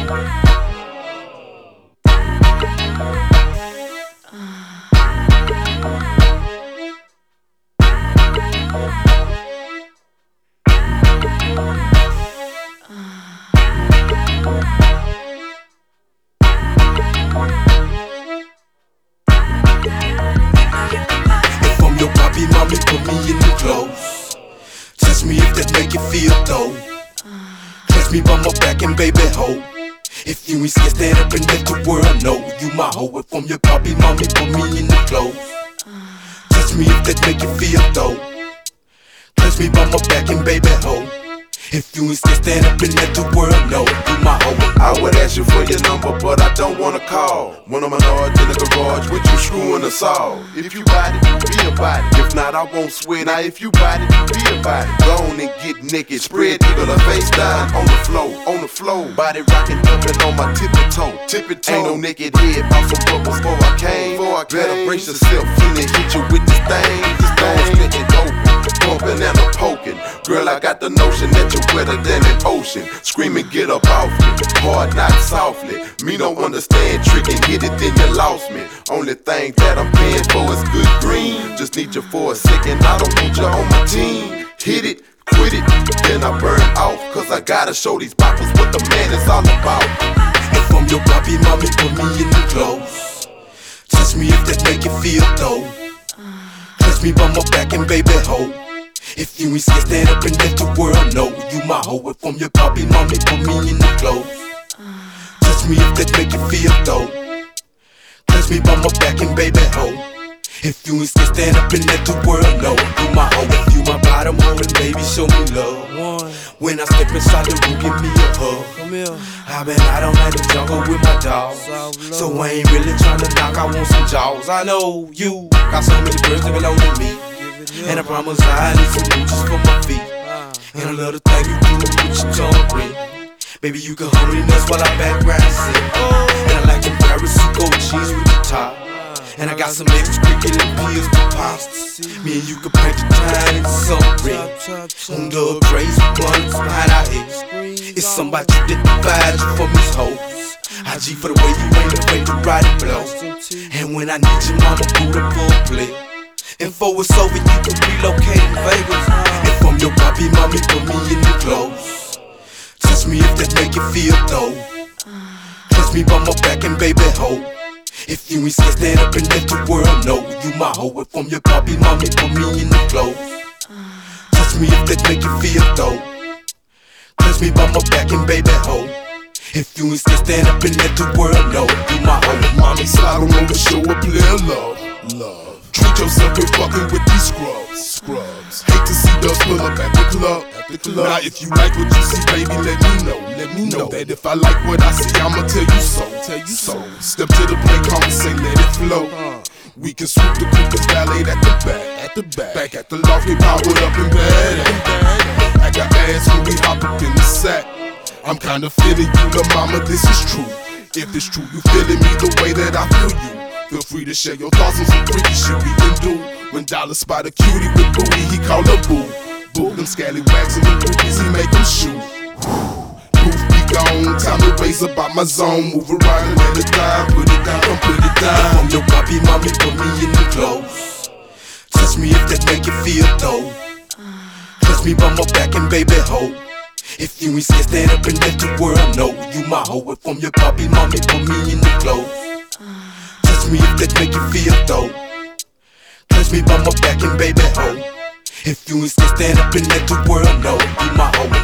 If I'm your papi, mommy, put me in the clothes. Touch me if that make you feel though. Touch me by my back and baby ho. If you ain't scared, stand up and let the world know you my hoe. If I'm your papi, mommy, put me in the clothes. Touch me if that make you feel though. Touch me by my back and baby ho. If you ain't scared, stand up and let the world know you my hoe. I would ask you for your number, but I don't wanna call. When I'm large in the garage with you screwing us all. If you bite it, be about it. If not, I won't sweat. Now if you bite it, be about it. Go on and get naked, spread eagle her face down on the floor, on the floor. Body rocking up and on my tippy toe. Ain't no naked head, off some bubbles before I came. Better brace yourself, finna hit you with this thing. Just don't split it open, bumping and a poking. Girl, I got the notion that you're wetter than an ocean. Screaming, get up off me, hard not softly. Me don't understand trick and hit it, then you lost me. Only thing that I'm paying for is good green. Just need you for a second, I don't need you on my team. Hit it, quit it, then I burn off. Cause I gotta show these boppers what the man is all about. If I'm your papi, mommy, put me in the clothes. Touch me if that make you feel though. Touch me by my back and baby ho. If you ain't scared, stand up and let the world know you my hoe. If I'm your papi, mommy, put me in the clothes. Touch me if that make you feel though. Touch me by my back and baby ho. If you ain't scared, stand up and let the world know you my hoe. If you my bottom hoe, then baby show me love. When I step inside the room, give me a hug. I've been out on the jungle with my dogs, so I ain't really tryna knock, I want some jaws. I know you got so many girls that belong to me, and I promise I need some mooches for my feet. And I love the thing you do with your tongue ring. Baby, you can hold me nuts while I background sing. And I like them Paris gold cheese with the top. And I got some extra cricket and pills for pasta. Me and you can paint the time into something. On the grace, ones behind our heads. It's somebody that divides you from these hoes. IG for the way you ain't afraid to ride it blow. And when I need your mama, boot up for a play. Info is over, you can relocate in Vegas. If I'm your papi, mommy, put me in the clothes. Touch me if that make you feel though. Touch me by my back and baby ho. If you ain't scared, stand up and let the world know you my hoe. If I'm your papi, mommy, put me in the clothes. Touch me if that make you feel though. Touch me by my back and baby ho. If you ain't scared, stand up and let the world know you my hoe. Mommy, slide on over, show a player love. Treat yourself with fucking with these scrubs. Hate to see dust pull up at the club. Now if you like what you see, baby, let me know. Know that if I like what I see, I'ma tell you so. Step to the plate, conversate, let it flow. We can sweep the quickest valet at the back. Back at the loft, get powered up and bad. I got ass when we hop up in the sack. I'm kinda feeling you, the mama, this is true. If it's true, you feeling me the way that I feel you. Feel free to share your thoughts on some freaky shit we can do. When Dollar spot a cutie with booty, he call her boo. Them scallywags and them boobies, he make them shoot. Poof, be gone, time to raise up out my zone. Move around and let it down, put it down, come put it down. If I'm your papi, mommy, put me in the clothes. Touch me if that make you feel though. Touch me by my back and baby ho. If you ain't scared, stand up and let the world know you my hoe. If I'm your papi, mommy, put me in the clothes. Touch me if that make you feel though. Touch me by my back and baby ho. If you ain't scared, stand up and let the world know you my hoe.